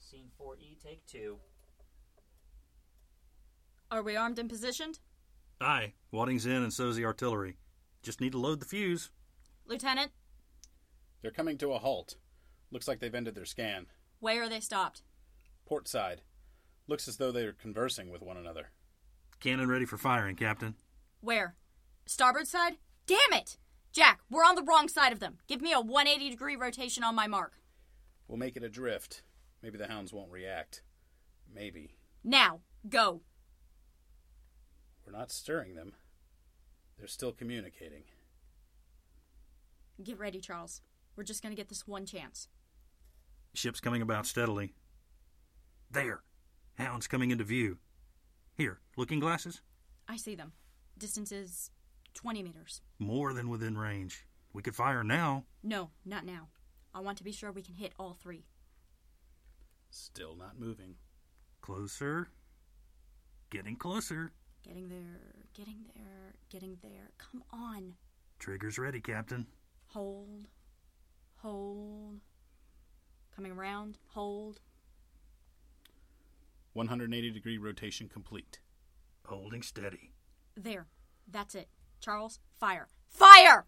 Scene 4E, take 2. Are we armed and positioned? Aye. Wadding's in and so's the artillery. Just need to load the fuse. Lieutenant? They're coming to a halt. Looks like they've ended their scan. Where are they stopped? Port side. Looks as though they are conversing with one another. Cannon ready for firing, Captain. Where? Starboard side? Damn it! Jack, we're on the wrong side of them. Give me a 180-degree rotation on my mark. We'll make it adrift. Maybe the hounds won't react. Maybe. Now, go. We're not stirring them. They're still communicating. Get ready, Charles. We're just going to get this one chance. Ship's coming about steadily. There. Hounds coming into view. Here, looking glasses? I see them. Distance is 20 meters. More than within range. We could fire now. No, not now. I want to be sure we can hit all 3. Still not moving. Closer. Getting closer. Getting there, getting there, getting there. Come on. Trigger's ready, Captain. Hold. Hold. Coming around. Hold. 180-degree rotation complete. Holding steady. There. That's it. Charles, fire. Fire!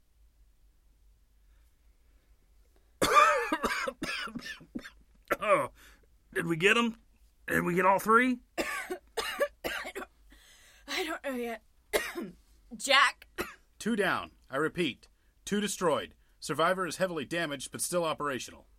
Oh, did we get them? Did we get all 3? I don't know yet. Jack! 2 down. I repeat, 2 destroyed. Survivor is heavily damaged, but still operational.